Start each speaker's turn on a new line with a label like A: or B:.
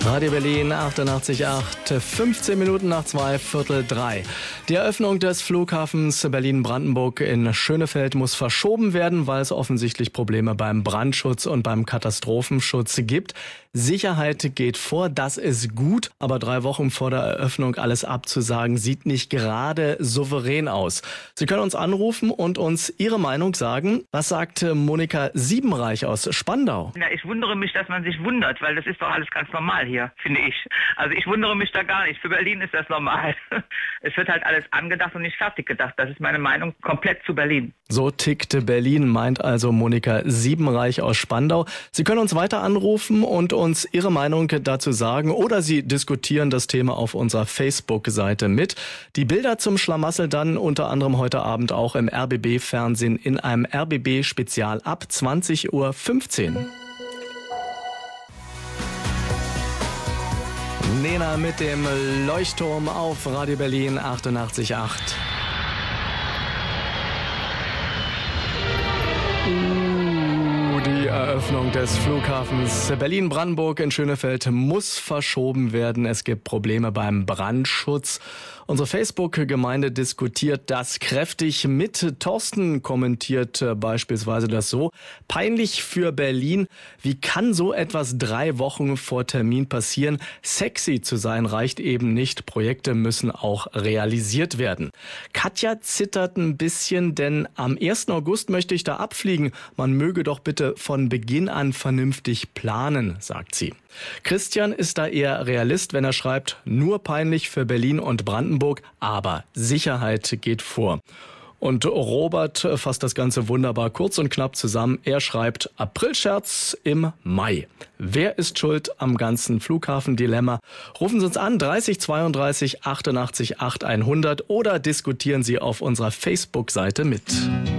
A: Radio Berlin 88,8, 15 Minuten nach 2:15. Die Eröffnung des Flughafens Berlin-Brandenburg in Schönefeld muss verschoben werden, weil es offensichtlich Probleme beim Brandschutz und beim Katastrophenschutz gibt. Sicherheit geht vor, das ist gut, aber 3 Wochen vor der Eröffnung alles abzusagen, sieht nicht gerade souverän aus. Sie können uns anrufen und uns Ihre Meinung sagen. Was sagt Monika Siebenreich aus Spandau?
B: Ja, ich wundere mich, dass man sich wundert, weil das ist doch alles ganz normal hier, finde ich. Also ich wundere mich da gar nicht. Für Berlin ist das normal. Es wird halt alles angedacht und nicht fertig gedacht. Das ist meine Meinung komplett zu Berlin.
A: So tickte Berlin, meint also Monika Siebenreich aus Spandau. Sie können uns weiter anrufen und uns Ihre Meinung dazu sagen oder Sie diskutieren das Thema auf unserer Facebook-Seite mit. Die Bilder zum Schlamassel dann unter anderem heute Abend auch im RBB-Fernsehen in einem RBB-Spezial ab 20:15 Uhr. Nena mit dem Leuchtturm auf Radio Berlin 88,8. Die Eröffnung des Flughafens Berlin-Brandenburg in Schönefeld muss verschoben werden. Es gibt Probleme beim Brandschutz. Unsere Facebook-Gemeinde diskutiert das kräftig mit. Thorsten kommentiert beispielsweise das so: Peinlich für Berlin. Wie kann so etwas 3 Wochen vor Termin passieren? Sexy zu sein reicht eben nicht. Projekte müssen auch realisiert werden. Katja zittert ein bisschen, denn am 1. August möchte ich da abfliegen. Man möge doch bitte von Beginn an vernünftig planen, sagt sie. Christian ist da eher Realist, wenn er schreibt, nur peinlich für Berlin und Brandenburg, aber Sicherheit geht vor. Und Robert fasst das Ganze wunderbar kurz und knapp zusammen. Er schreibt, Aprilscherz im Mai. Wer ist schuld am ganzen Flughafendilemma? Rufen Sie uns an, 30 32 88 8 100 oder diskutieren Sie auf unserer Facebook-Seite mit.